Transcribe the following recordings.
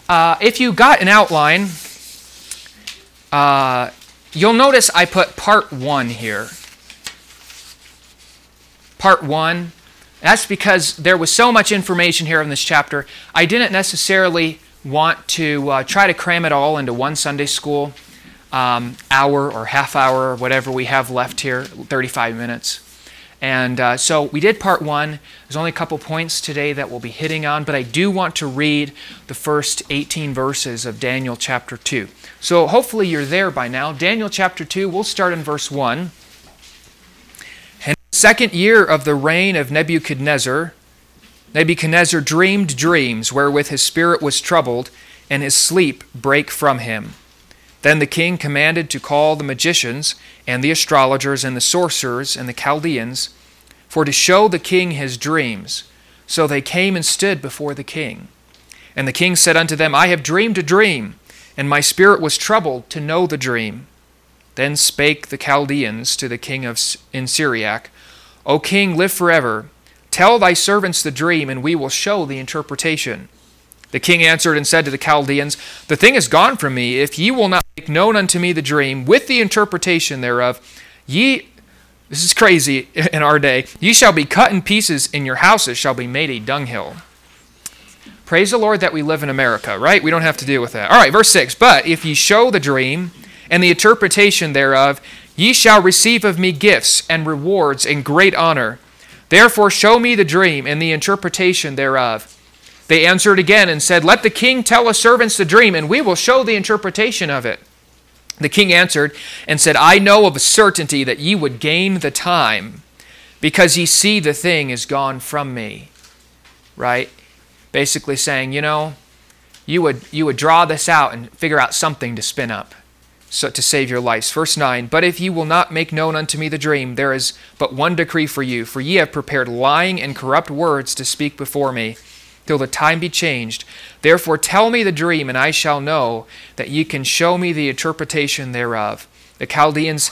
if you got an outline, you'll notice I put part 1 here. Part 1. That's because there was so much information here in this chapter. I didn't necessarily want to try to cram it all into one Sunday school hour or half hour or whatever we have left here, 35 minutes. And so we did part 1. There's only a couple points today that we'll be hitting on, but I do want to read the first 18 verses of Daniel chapter 2. So hopefully you're there by now. Daniel chapter 2, we'll start in verse 1. And the second year of the reign of Nebuchadnezzar dreamed dreams wherewith his spirit was troubled, and his sleep brake from him. Then the king commanded to call the magicians and the astrologers and the sorcerers and the Chaldeans, for to show the king his dreams. So they came and stood before the king. And the king said unto them, I have dreamed a dream, and my spirit was troubled to know the dream. Then spake the Chaldeans to the king in Syriac, O king, live forever. Tell thy servants the dream, and we will show the interpretation. The king answered and said to the Chaldeans, The thing is gone from me. If ye will not make known unto me the dream, with the interpretation thereof, this is crazy in our day, ye shall be cut in pieces, and your houses shall be made a dunghill. Praise the Lord that we live in America, right? We don't have to deal with that. All right, verse 6, But if ye show the dream, and the interpretation thereof, ye shall receive of me gifts and rewards and great honor. Therefore show me the dream and the interpretation thereof. They answered again and said, Let the king tell us servants the dream, and we will show the interpretation of it. The king answered and said, I know of a certainty that ye would gain the time, because ye see the thing is gone from me. Right? Basically saying, you would draw this out and figure out something to spin up, so to save your lives. Verse 9, But if ye will not make known unto me the dream, there is but one decree for you, for ye have prepared lying and corrupt words to speak before me, till the time be changed. Therefore tell me the dream, and I shall know that ye can show me the interpretation thereof. The Chaldeans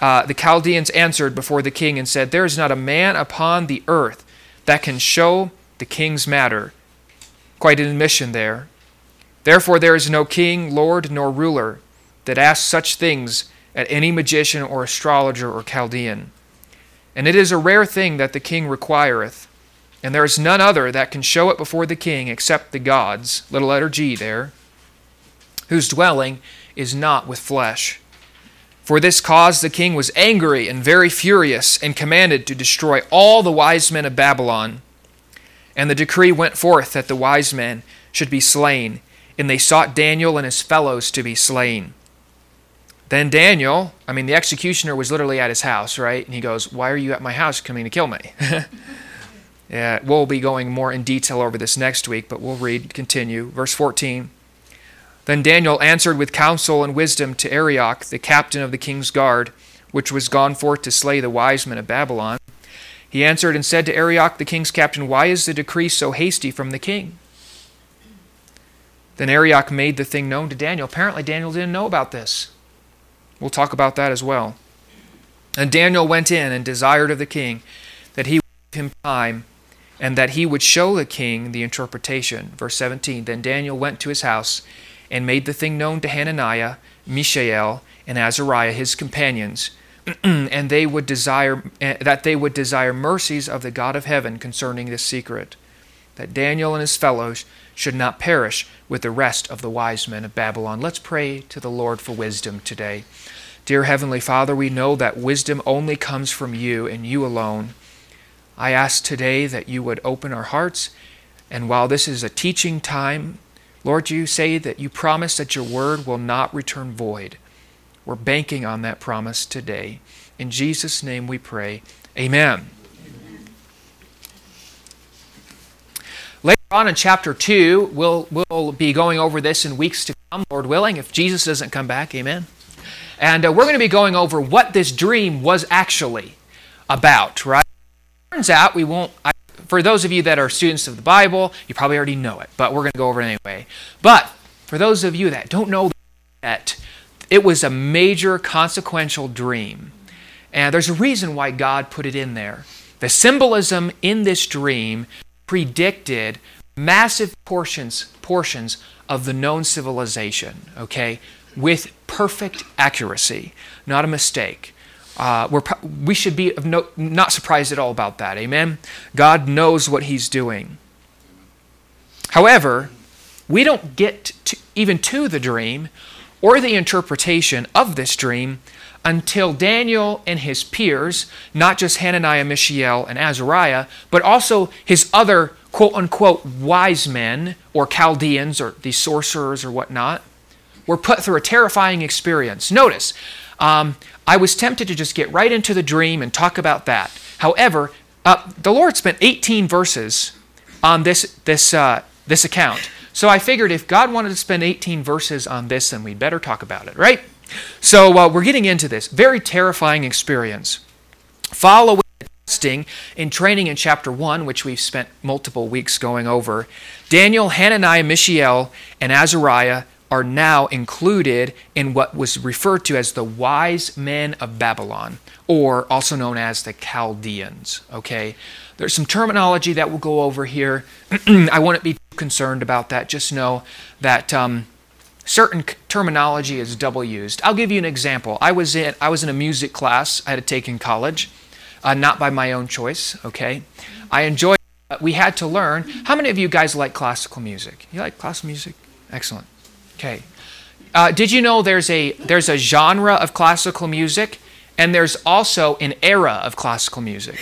answered before the king and said, There is not a man upon the earth that can show the king's matter. Quite an admission there. Therefore there is no king, lord, nor ruler that asks such things at any magician or astrologer or Chaldean. And it is a rare thing that the king requireth, and there is none other that can show it before the king except the gods, little letter G there, whose dwelling is not with flesh. For this cause the king was angry and very furious, and commanded to destroy all the wise men of Babylon. And the decree went forth that the wise men should be slain, and they sought Daniel and his fellows to be slain. Then Daniel, the executioner was literally at his house, right? And he goes, Why are you at my house coming to kill me? Yeah, we'll be going more in detail over this next week, but we'll continue. Verse 14. Then Daniel answered with counsel and wisdom to Arioch, the captain of the king's guard, which was gone forth to slay the wise men of Babylon. He answered and said to Arioch, the king's captain, Why is the decree so hasty from the king? Then Arioch made the thing known to Daniel. Apparently Daniel didn't know about this. We'll talk about that as well. And Daniel went in and desired of the king that he would give him time, and that he would show the king the interpretation. Verse 17, Then Daniel went to his house and made the thing known to Hananiah, Mishael, and Azariah, his companions, and they would desire mercies of the God of heaven concerning this secret, that Daniel and his fellows should not perish with the rest of the wise men of Babylon. Let's pray to the Lord for wisdom today. Dear Heavenly Father, we know that wisdom only comes from you and you alone. I ask today that you would open our hearts, and while this is a teaching time, Lord, you say that you promise that your word will not return void. We're banking on that promise today. In Jesus' name we pray. Amen. Later on in chapter 2, we'll be going over this in weeks to come, Lord willing, if Jesus doesn't come back. Amen. And we're going to be going over what this dream was actually about, right? Turns out for those of you that are students of the Bible, you probably already know it, but we're going to go over it anyway. But for those of you that don't know that, it was a major consequential dream. And there's a reason why God put it in there. The symbolism in this dream predicted massive portions of the known civilization, okay, with perfect accuracy, not a mistake. We should be not surprised at all about that, amen? God knows what he's doing. However, we don't get even to the dream or the interpretation of this dream until Daniel and his peers, not just Hananiah, Mishael, and Azariah, but also his other quote-unquote wise men or Chaldeans or these sorcerers or whatnot, were put through a terrifying experience. Notice, I was tempted to just get right into the dream and talk about that. However, the Lord spent 18 verses on this account. So I figured if God wanted to spend 18 verses on this, then we'd better talk about it, right? So we're getting into this very terrifying experience. Following the testing and training in chapter 1, which we've spent multiple weeks going over, Daniel, Hananiah, Mishael, and Azariah are now included in what was referred to as the wise men of Babylon, or also known as the Chaldeans, okay? There's some terminology that we'll go over here. I wouldn't be too concerned about that. Just know that certain terminology is double used. I'll give you an example. I was in a music class I had to take in college, not by my own choice, okay? I enjoyed it. We had to learn. How many of you guys like classical music? You like classical music? Excellent. Okay. Did you know there's a genre of classical music, and there's also an era of classical music?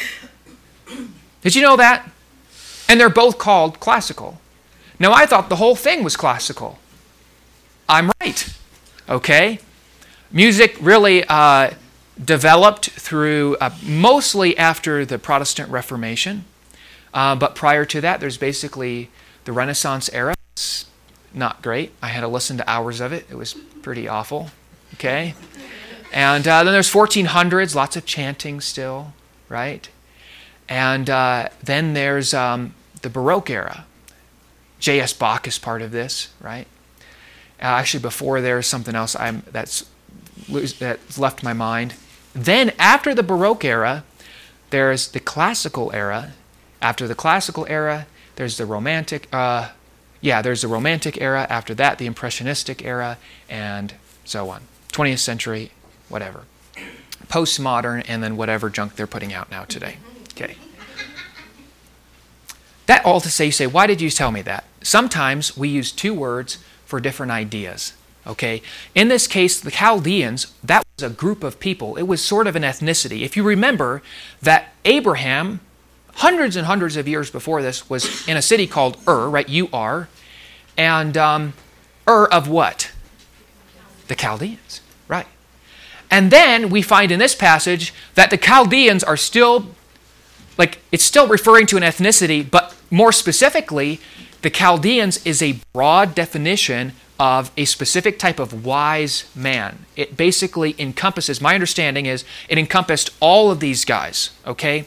Did you know that? And they're both called classical. Now, I thought the whole thing was classical. I'm right. Okay? Music really developed through mostly after the Protestant Reformation. But prior to that, there's basically the Renaissance era. It's not great. I had to listen to hours of it. It was pretty awful. Okay? And then there's 1400s, lots of chanting still, right? And then there's the Baroque era. J.S. Bach is part of this, right? Actually, before there's something else that's left my mind. Then after the Baroque era, there's the Classical era. After the Classical era, there's the Romantic. There's the Romantic era. After that, the Impressionistic era, and so on. 20th century, whatever. Postmodern, and then whatever junk they're putting out now today. Okay. That all to say, you say, why did you tell me that? Sometimes we use two words for different ideas. Okay? In this case, the Chaldeans, that was a group of people. It was sort of an ethnicity. If you remember that Abraham, hundreds and hundreds of years before this, was in a city called Ur, right? U-R. And Ur of what? The Chaldeans, right? And then we find in this passage that the Chaldeans are still, it's still referring to an ethnicity, but more specifically, the Chaldeans is a broad definition of a specific type of wise man. It basically encompasses, my understanding is, it encompassed all of these guys, okay?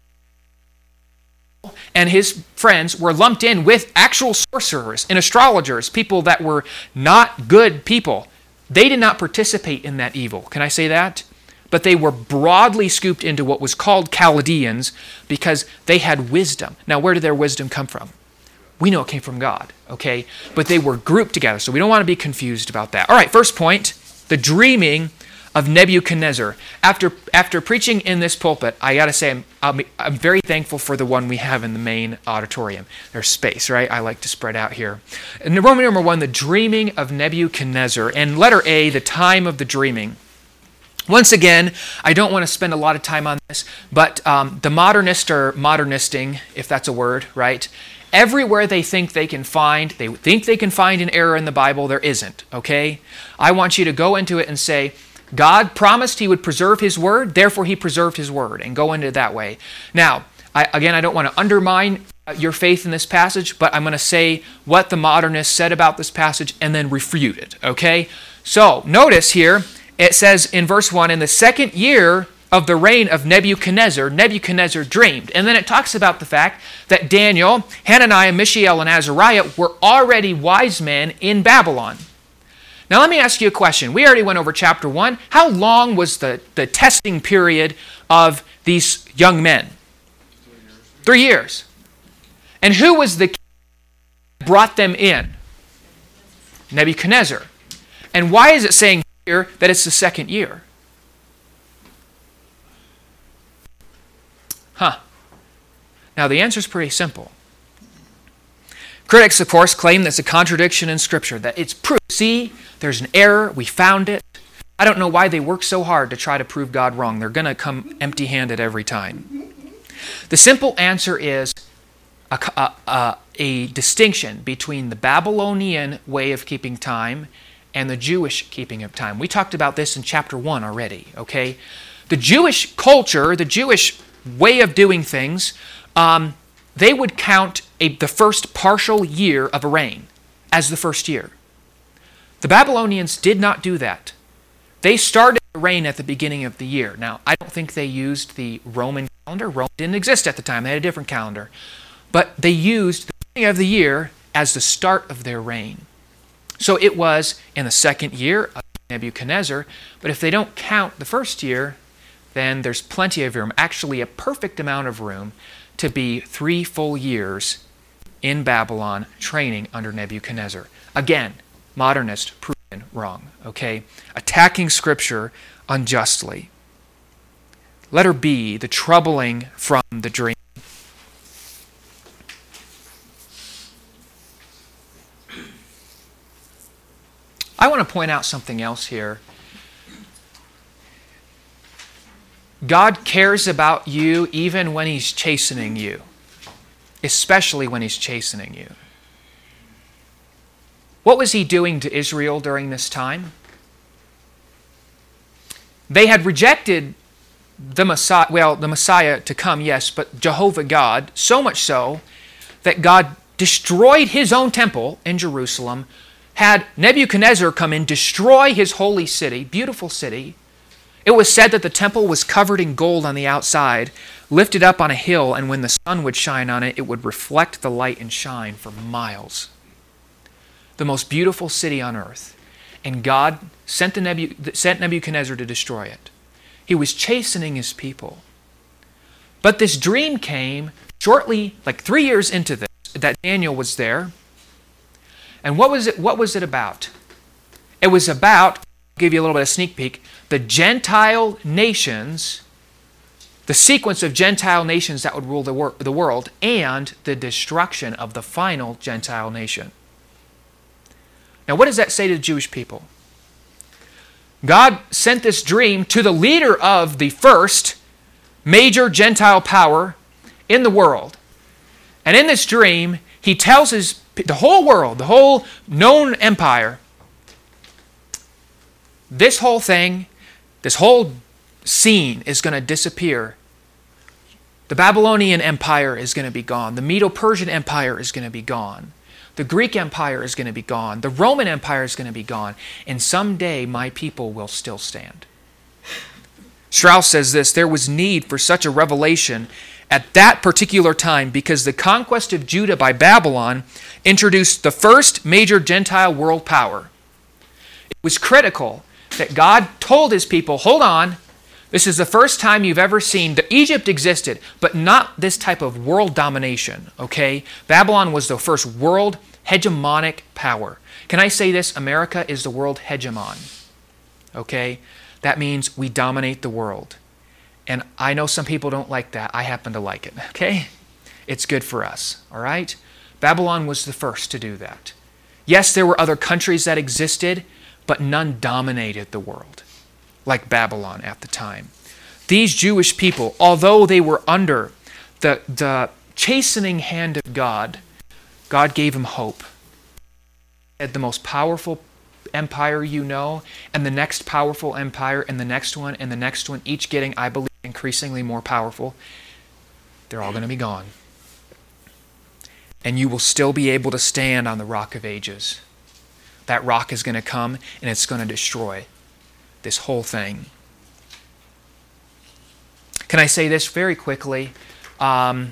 And his friends were lumped in with actual sorcerers and astrologers, people that were not good people. They did not participate in that evil. Can I say that? But they were broadly scooped into what was called Chaldeans because they had wisdom. Now, where did their wisdom come from? We know it came from God, okay? But they were grouped together, so we don't want to be confused about that. All right, first point, the dreaming of Nebuchadnezzar. After preaching in this pulpit, I got to say I'm very thankful for the one we have in the main auditorium. There's space, right? I like to spread out here. And Roman number 1, the dreaming of Nebuchadnezzar. And letter A, the time of the dreaming. Once again, I don't want to spend a lot of time on this, but the modernists are modernisting, if that's a word, right? Everywhere they think they can find an error in the Bible, there isn't, okay? I want you to go into it and say, God promised he would preserve his word, therefore he preserved his word, and go into it that way. Now, I don't want to undermine your faith in this passage, but I'm going to say what the modernists said about this passage and then refute it, okay? So, notice here, it says in verse 1, in the second year of the reign of Nebuchadnezzar, Nebuchadnezzar dreamed. And then it talks about the fact that Daniel, Hananiah, Mishael, and Azariah were already wise men in Babylon. Now let me ask you a question. We already went over chapter 1. How long was the testing period of these young men? 3 years. And who was the king brought them in? Nebuchadnezzar. And why is it saying here that it's the second year? Now the answer is pretty simple. Critics, of course, claim that's a contradiction in Scripture, that it's proof. See, there's an error. We found it. I don't know why they work so hard to try to prove God wrong. They're going to come empty-handed every time. The simple answer is a distinction between the Babylonian way of keeping time and the Jewish keeping of time. We talked about this in chapter 1 already, okay? The Jewish culture, the Jewish way of doing things, they would count the first partial year of a reign as the first year. The Babylonians did not do that. They started the reign at the beginning of the year. Now, I don't think they used the Roman calendar. Rome didn't exist at the time. They had a different calendar. But they used the beginning of the year as the start of their reign. So it was in the second year of Nebuchadnezzar. But if they don't count the first year, then there's plenty of room, actually a perfect amount of room, to be 3 full years in Babylon training under Nebuchadnezzar. Again, modernist proven wrong, okay? Attacking Scripture unjustly. Letter B, the troubling from the dream. I want to point out something else here. God cares about you even when He's chastening you, especially when He's chastening you. What was He doing to Israel during this time? They had rejected the Messiah to come, yes, but Jehovah God, so much so that God destroyed His own temple in Jerusalem, had Nebuchadnezzar come in, destroy His holy city, beautiful city. It was said that the temple was covered in gold on the outside, lifted up on a hill, and when the sun would shine on it, it would reflect the light and shine for miles. The most beautiful city on earth. And God sent Nebuchadnezzar to destroy it. He was chastening His people. But this dream came shortly, like 3 years into this, that Daniel was there. And what was it about? It was about, I'll give you a little bit of sneak peek, the Gentile nations, the sequence of Gentile nations that would rule the world, and the destruction of the final Gentile nation. Now, what does that say to the Jewish people? God sent this dream to the leader of the first major Gentile power in the world. And in this dream, he tells the whole world, the whole known empire, this whole thing, this whole scene is going to disappear. The Babylonian Empire is going to be gone. The Medo-Persian Empire is going to be gone. The Greek Empire is going to be gone. The Roman Empire is going to be gone. And someday my people will still stand. Strauss says this, there was need for such a revelation at that particular time because the conquest of Judah by Babylon introduced the first major Gentile world power. It was critical that God told His people, hold on, this is the first time you've ever seen that Egypt existed, but not this type of world domination, okay? Babylon was the first world hegemonic power. Can I say this? America is the world hegemon, okay? That means we dominate the world. And I know some people don't like that. I happen to like it, okay? It's good for us, all right? Babylon was the first to do that. Yes, there were other countries that existed, but none dominated the world like Babylon at the time. These Jewish people, although they were under the chastening hand of God, God gave them hope. They had the most powerful empire you know, and the next powerful empire, and the next one, and the next one, each getting, I believe, increasingly more powerful. They're all going to be gone. And you will still be able to stand on the rock of ages. That rock is going to come, and it's going to destroy this whole thing. Can I say this very quickly? God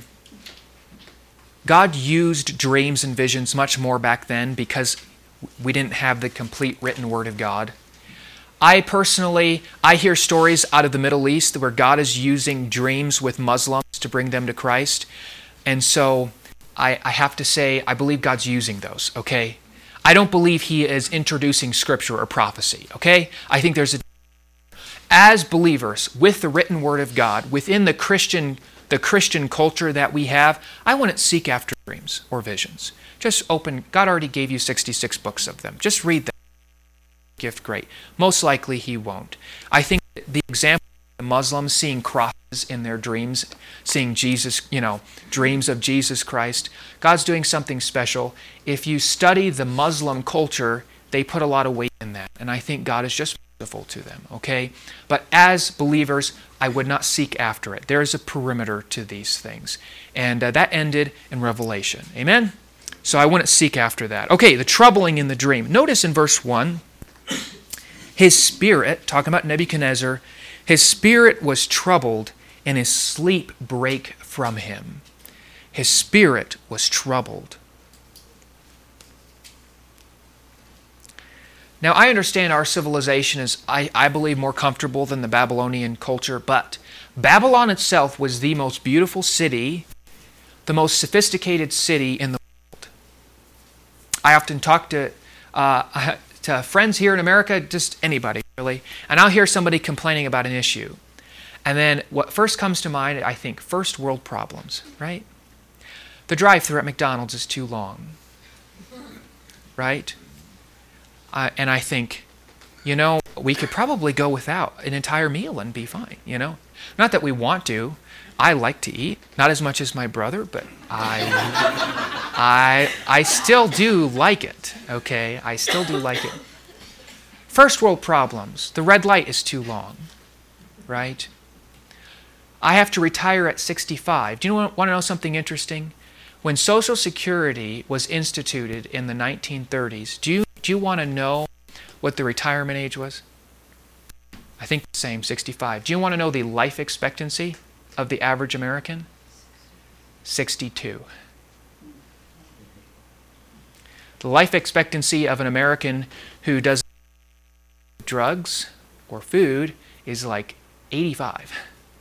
used dreams and visions much more back then because we didn't have the complete written Word of God. I hear stories out of the Middle East where God is using dreams with Muslims to bring them to Christ. And so I have to say, I believe God's using those, okay? I don't believe he is introducing scripture or prophecy, okay? I think there's a... As believers, with the written word of God, within the Christian culture that we have, I wouldn't seek after dreams or visions. Just open, God already gave you 66 books of them. Just read them. Gift, great. Most likely he won't. I think the example of the Muslims seeing crosses in their dreams, seeing Jesus, dreams of Jesus Christ, God's doing something special. If you study the Muslim culture, they put a lot of weight in that. And I think God is just merciful to them, okay? But as believers, I would not seek after it. There is a perimeter to these things. And that ended in Revelation. Amen? So I wouldn't seek after that. Okay, the troubling in the dream. Notice in verse 1, his spirit, talking about Nebuchadnezzar, his spirit was troubled and his sleep brake from him. His spirit was troubled. Now, I understand our civilization is, I believe, more comfortable than the Babylonian culture, but Babylon itself was the most beautiful city, the most sophisticated city in the world. I often talk to friends here in America, just anybody, really, and I'll hear somebody complaining about an issue. And then what first comes to mind, I think, first world problems, right? The drive-thru at McDonald's is too long, right? And I think, we could probably go without an entire meal and be fine, Not that we want to. I like to eat, not as much as my brother, but I still do like it, okay? I still do like it. First world problems. The red light is too long, right? I have to retire at 65. Do you want to know something interesting? When Social Security was instituted in the 1930s, do you want to know what the retirement age was? I think the same, 65. Do you want to know the life expectancy of the average American? 62. The life expectancy of an American who does drugs or food is like 85.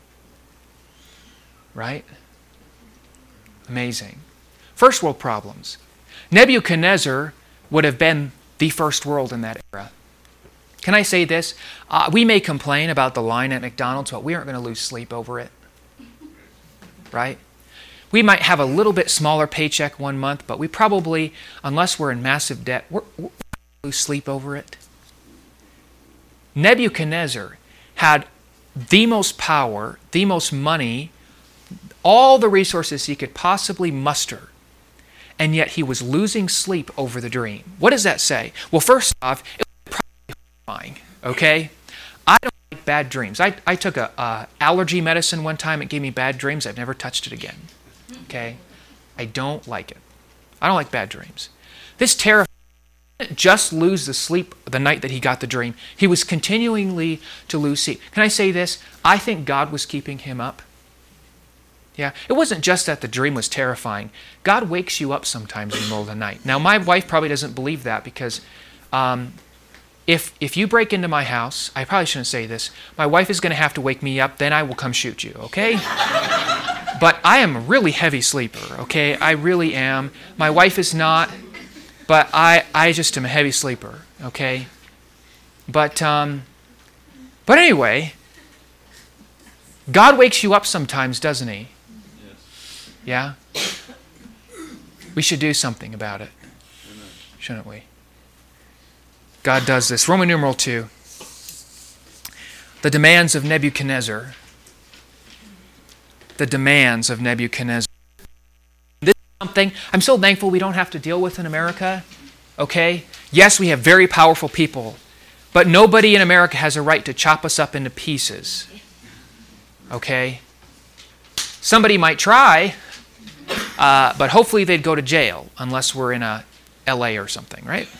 Right? Amazing. First world problems. Nebuchadnezzar would have been the first world in that era. Can I say this? We may complain about the line at McDonald's, but we aren't going to lose sleep over it. Right? We might have a little bit smaller paycheck one month, but we probably, unless we're in massive debt, we're going to lose sleep over it. Nebuchadnezzar had the most power, the most money, all the resources he could possibly muster, and yet he was losing sleep over the dream. What does that say? Well, first off, it was probably horrifying, okay? I don't like bad dreams. I took a allergy medicine one time. It gave me bad dreams. I've never touched it again, okay? I don't like it. I don't like bad dreams. This terrified. He didn't just lose the sleep the night that he got the dream. He was continually to lose sleep. Can I say this? I think God was keeping him up. Yeah, it wasn't just that the dream was terrifying. God wakes you up sometimes in the middle of the night. Now, my wife probably doesn't believe that because if you break into my house, I probably shouldn't say this, my wife is going to have to wake me up, then I will come shoot you, okay? But I am a really heavy sleeper, okay? I really am. My wife is not, but I just am a heavy sleeper, okay? But anyway, God wakes you up sometimes, doesn't he? Yeah? We should do something about it, shouldn't we? God does this. Roman numeral 2. The demands of Nebuchadnezzar. The demands of Nebuchadnezzar. This is something I'm so thankful we don't have to deal with in America. Okay? Yes, we have very powerful people, but nobody in America has a right to chop us up into pieces. Okay? Somebody might try, but hopefully they'd go to jail unless we're in a LA or something, right?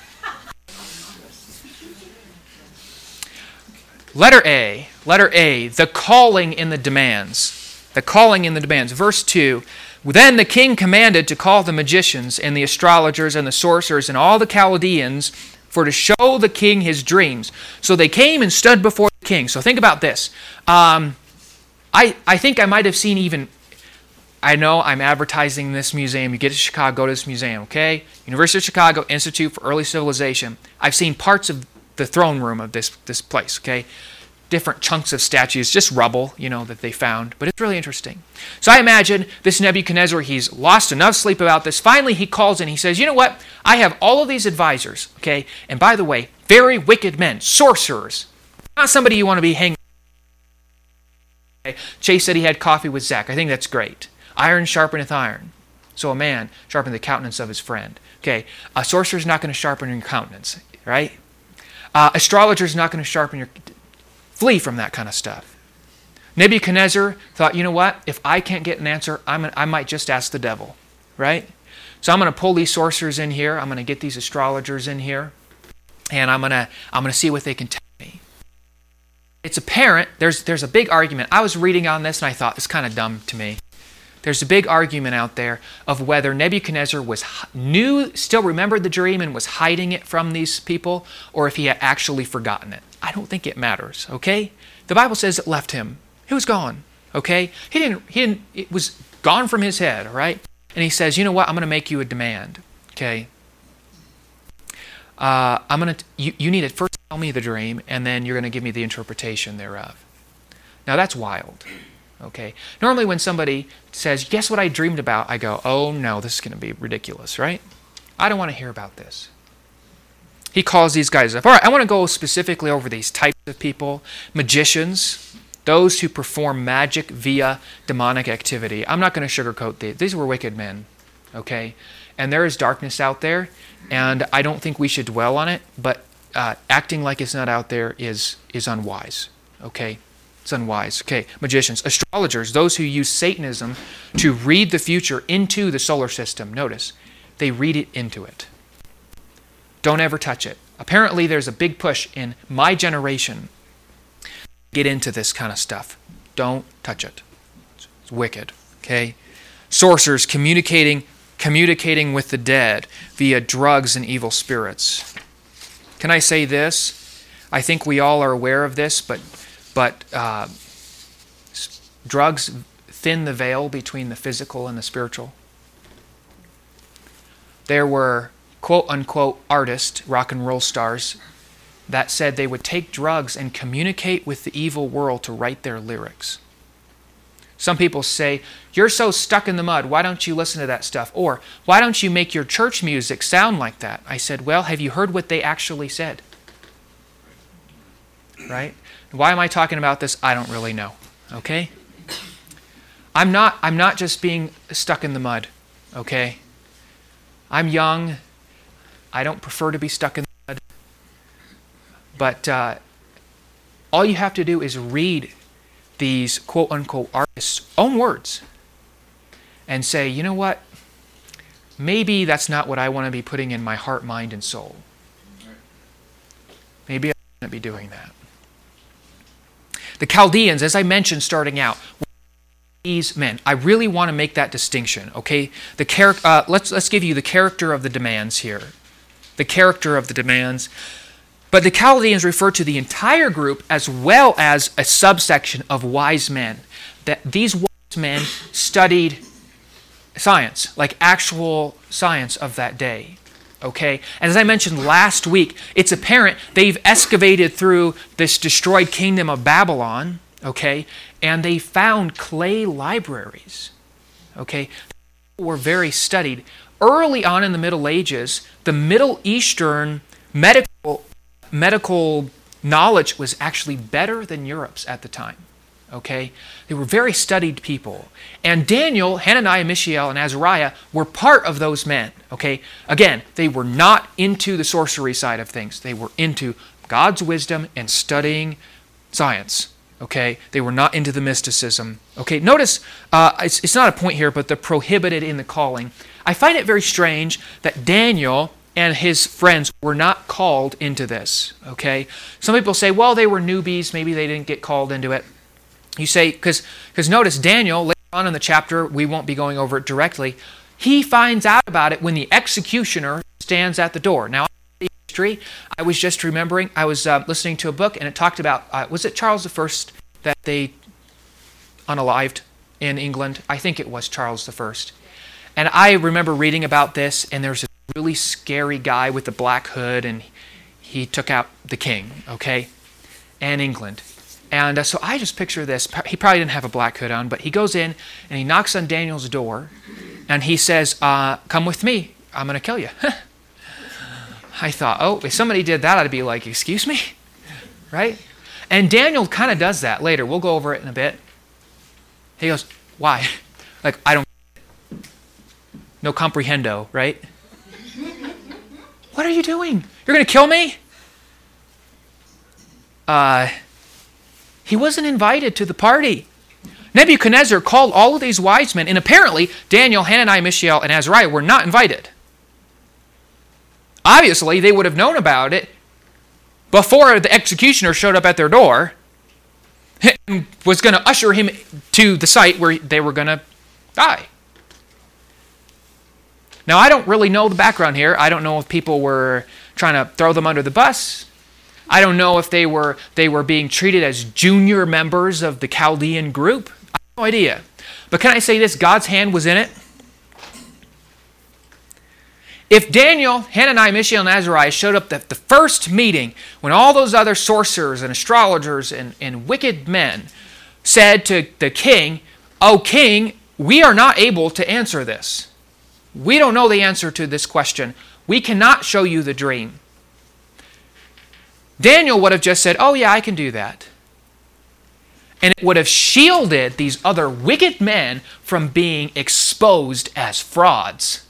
Letter A, the calling in the demands. The calling in the demands. Verse 2, then the king commanded to call the magicians and the astrologers and the sorcerers and all the Chaldeans for to show the king his dreams. So they came and stood before the king. So think about this. I think I might have seen even I know I'm advertising this museum. You get to Chicago, go to this museum, okay? University of Chicago Institute for Early Civilization. I've seen parts of the throne room of this place, okay? Different chunks of statues, just rubble, that they found. But it's really interesting. So I imagine this Nebuchadnezzar, he's lost enough sleep about this. Finally, he calls in. He says, you know what? I have all of these advisors, okay? And by the way, very wicked men, sorcerers. Not somebody you want to be hanging with. Okay? Chase said he had coffee with Zach. I think that's great. Iron sharpeneth iron. So a man sharpeneth the countenance of his friend. Okay, a sorcerer's not going to sharpen your countenance, right? Astrologer's not going to sharpen your... Flee from that kind of stuff. Nebuchadnezzar thought, you know what? If I can't get an answer, I might just ask the devil, right? So I'm going to pull these sorcerers in here. I'm going to get these astrologers in here, and I'm going to see what they can tell me. It's apparent. There's a big argument. I was reading on this, and I thought, it's kind of dumb to me. There's a big argument out there of whether Nebuchadnezzar still remembered the dream and was hiding it from these people, or if he had actually forgotten it. I don't think it matters, okay? The Bible says it left him. It was gone, okay? It was gone from his head, all right? And he says, you know what? I'm going to make you a demand, okay? You need to first tell me the dream, and then you're going to give me the interpretation thereof. Now that's wild. Okay. Normally when somebody says, guess what I dreamed about? I go, oh no, this is going to be ridiculous, right? I don't want to hear about this. He calls these guys up. All right, I want to go specifically over these types of people. Magicians, those who perform magic via demonic activity. I'm not going to sugarcoat these. These were wicked men, okay? And there is darkness out there, and I don't think we should dwell on it, but acting like it's not out there is unwise, okay? It's unwise. Okay, magicians, astrologers, those who use Satanism to read the future into the solar system. Notice, they read it into it. Don't ever touch it. Apparently, there's a big push in my generation to get into this kind of stuff. Don't touch it. It's wicked. Okay, sorcerers communicating with the dead via drugs and evil spirits. Can I say this? I think we all are aware of this, but drugs thin the veil between the physical and the spiritual. There were quote-unquote artists, rock and roll stars, that said they would take drugs and communicate with the evil world to write their lyrics. Some people say, you're so stuck in the mud, why don't you listen to that stuff? Or, why don't you make your church music sound like that? I said, well, have you heard what they actually said? Right? Why am I talking about this? I don't really know. Okay? I'm not just being stuck in the mud. Okay? I'm young. I don't prefer to be stuck in the mud. But all you have to do is read these quote-unquote artists' own words and say, you know what? Maybe that's not what I want to be putting in my heart, mind, and soul. Maybe I shouldn't be doing that. The Chaldeans, as I mentioned starting out, these men. I really want to make that distinction, okay? Let's give you the character of the demands here. The character of the demands. But the Chaldeans refer to the entire group as well as a subsection of wise men. That these wise men studied science, like actual science of that day. Okay? And as I mentioned last week, it's apparent they've excavated through this destroyed kingdom of Babylon, okay? And they found clay libraries. Okay? They were very studied. Early on in the Middle Ages, the Middle Eastern medical knowledge was actually better than Europe's at the time. Okay? They were very studied people. And Daniel, Hananiah, Mishael, and Azariah were part of those men. Okay? Again, they were not into the sorcery side of things. They were into God's wisdom and studying science. Okay? They were not into the mysticism. Okay? Notice, it's not a point here, but the prohibited in the calling. I find it very strange that Daniel and his friends were not called into this. Okay? Some people say, well, they were newbies. Maybe they didn't get called into it. You say, because notice Daniel, later on in the chapter, we won't be going over it directly, he finds out about it when the executioner stands at the door. Now, history, I was just remembering, I was listening to a book and it talked about, was it Charles I that they unalived? in England. I think it was Charles I. And I remember reading about this, and there's a really scary guy with a black hood, and he took out the king, okay, and England. And so I just picture this. He probably didn't have a black hood on, but he goes in, and he knocks on Daniel's door, and he says, come with me. I'm going to kill you. I thought, oh, if somebody did that, I'd be like, excuse me? Right? And Daniel kind of does that later. We'll go over it in a bit. He goes, why? Like, I don't, no comprehendo, right? What are you doing? You're going to kill me? He wasn't invited to the party. Nebuchadnezzar called all of these wise men, and apparently Daniel, Hananiah, Mishael, and Azariah were not invited. Obviously, they would have known about it before the executioner showed up at their door and was going to usher him to the site where they were going to die. Now, I don't really know the background here. I don't know if people were trying to throw them under the bus. I don't know if they were being treated as junior members of the Chaldean group. I have no idea. But can I say this? God's hand was in it. If Daniel, Hananiah, Mishael, and Azariah showed up at the first meeting when all those other sorcerers and astrologers and wicked men said to the king, "Oh, king, we are not able to answer this. We don't know the answer to this question. We cannot show you the dream." Daniel would have just said, "Oh yeah, I can do that." And it would have shielded these other wicked men from being exposed as frauds.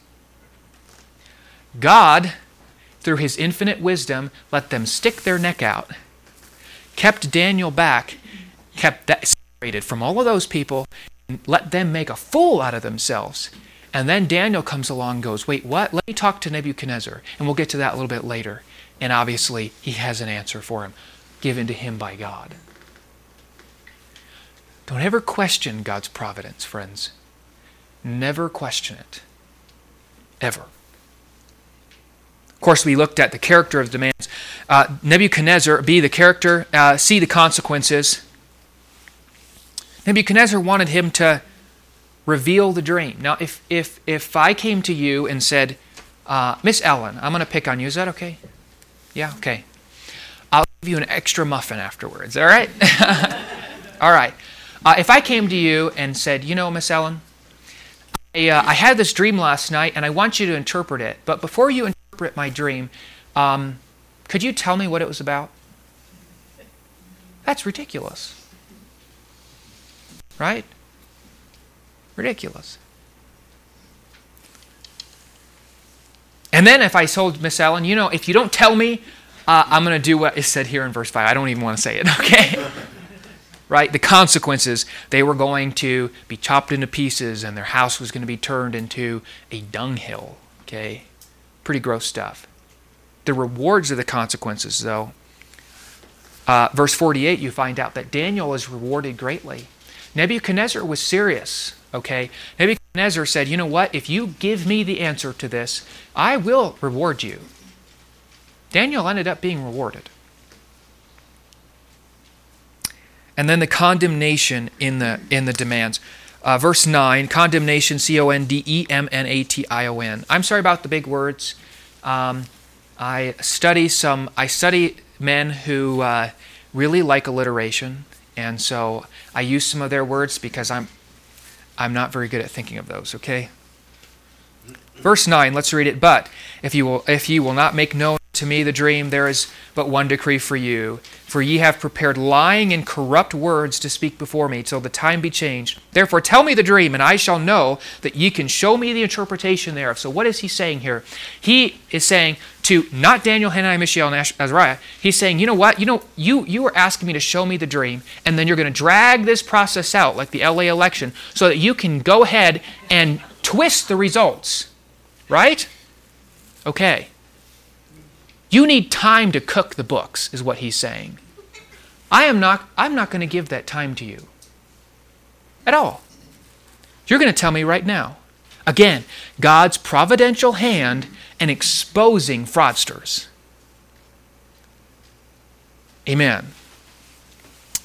God, through his infinite wisdom, let them stick their neck out, kept Daniel back, kept that separated from all of those people, and let them make a fool out of themselves. And then Daniel comes along and goes, "Wait, what? Let me talk to Nebuchadnezzar." And we'll get to that a little bit later. And obviously, he has an answer for him, given to him by God. Don't ever question God's providence, friends. Never question it. Ever. Of course, we looked at the character of the demands. Nebuchadnezzar, B, the character, C, the consequences. Nebuchadnezzar wanted him to reveal the dream. Now, if I came to you and said, Miss Ellen, I'm going to pick on you. Is that okay? Yeah, okay. I'll give you an extra muffin afterwards, all right? All right. If I came to you and said, you know, Miss Ellen, I had this dream last night and I want you to interpret it. But before you interpret my dream, could you tell me what it was about? That's ridiculous. Right? Ridiculous. And then if I told Miss Ellen, you know, if you don't tell me, I'm going to do what is said here in verse 5. I don't even want to say it, okay? Right? The consequences, they were going to be chopped into pieces and their house was going to be turned into a dunghill, okay? Pretty gross stuff. The rewards of the consequences, though, verse 48, you find out that Daniel is rewarded greatly. Nebuchadnezzar was serious, okay? Nebuchadnezzar said, you know what? If you give me the answer to this, I will reward you. Daniel ended up being rewarded. And then the condemnation in the demands. Verse 9, condemnation, C-O-N-D-E-M-N-A-T-I-O-N. I'm sorry about the big words. I study men who really like alliteration, and so I use some of their words because I'm not very good at thinking of those, okay? Verse 9, let's read it. But if you will not make known to me the dream, there is but one decree for you. For ye have prepared lying and corrupt words to speak before me, till the time be changed. Therefore tell me the dream, and I shall know that ye can show me the interpretation thereof. So what is he saying here? He is saying to not Daniel, Hananiah, Mishael, and Azariah. He's saying, you know what? You were asking me to show me the dream, and then you're going to drag this process out like the LA election so that you can go ahead and twist the results. Right? Okay. You need time to cook the books, is what he's saying. I'm not going to give that time to you. At all. You're going to tell me right now. Again, God's providential hand in exposing fraudsters. Amen.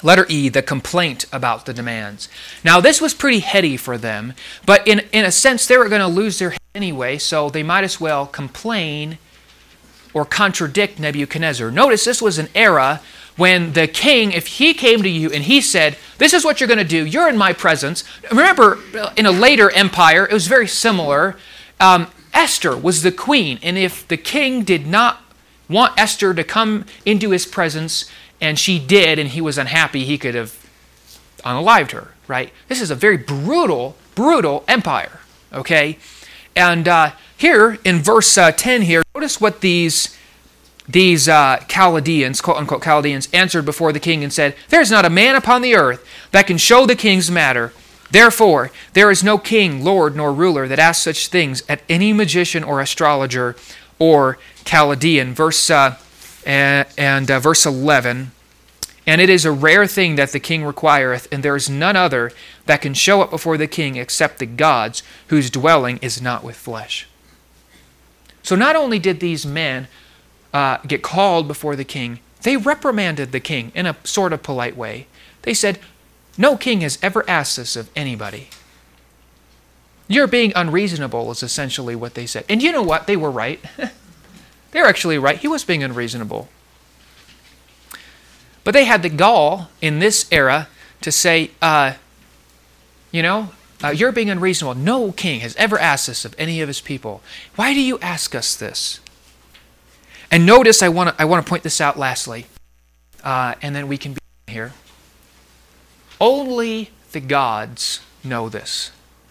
Letter E, the complaint about the demands. Now, this was pretty heady for them, but in a sense, they were going to lose their head anyway, so they might as well complain or contradict Nebuchadnezzar. Notice this was an era when the king, if he came to you and he said, this is what you're going to do, you're in my presence. Remember, in a later empire, it was very similar. Esther was the queen, and if the king did not want Esther to come into his presence, and she did, and he was unhappy, he could have unalived her, right? This is a very brutal empire, okay? And here in verse 10 here, notice what these Chaldeans, quote-unquote Chaldeans, answered before the king and said, there is not a man upon the earth that can show the king's matter. Therefore, there is no king, lord, nor ruler that asks such things at any magician or astrologer or Chaldean. Verse 11, and it is a rare thing that the king requireth, and there is none other that can show it before the king except the gods, whose dwelling is not with flesh. So not only did these men get called before the king, they reprimanded the king in a sort of polite way. They said, no king has ever asked this of anybody. You're being unreasonable is essentially what they said. And you know what? They were right. They were actually right. He was being unreasonable. But they had the gall in this era to say, you're being unreasonable. No king has ever asked this of any of his people. Why do you ask us this? And notice, I want to point this out lastly, and then we can be here. Only the gods know this.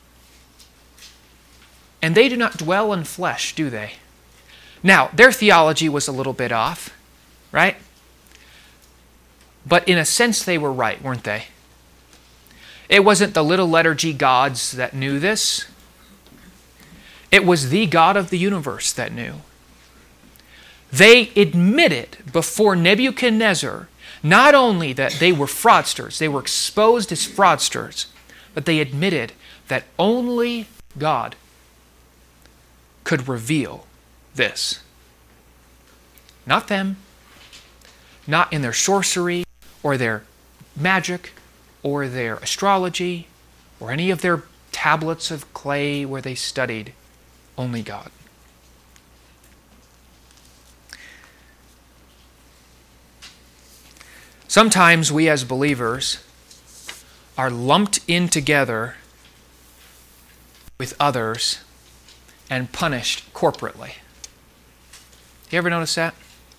And they do not dwell in flesh, do they? Now, their theology was a little bit off, right? But in a sense, they were right, weren't they? It wasn't the little letter G gods that knew this. It was the God of the universe that knew. They admitted before Nebuchadnezzar not only that they were fraudsters, they were exposed as fraudsters, but they admitted that only God could reveal this. Not them, not in their sorcery or their magic or their astrology or any of their tablets of clay where they studied, only God. Sometimes we as believers are lumped in together with others and punished corporately. You ever notice that?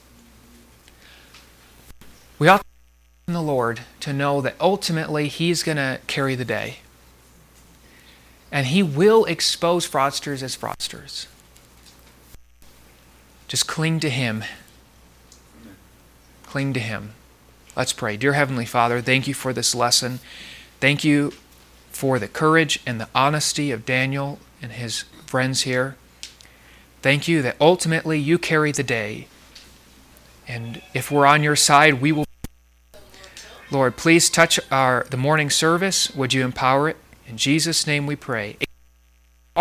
We ought to trust in the Lord to know that ultimately He's going to carry the day. And He will expose fraudsters as fraudsters. Just cling to Him. Cling to Him. Let's pray. Dear Heavenly Father, thank you for this lesson. Thank you for the courage and the honesty of Daniel and his friends here. Thank you that ultimately you carry the day. And if we're on your side, we will. Lord, please touch the morning service. Would you empower it? In Jesus' name we pray.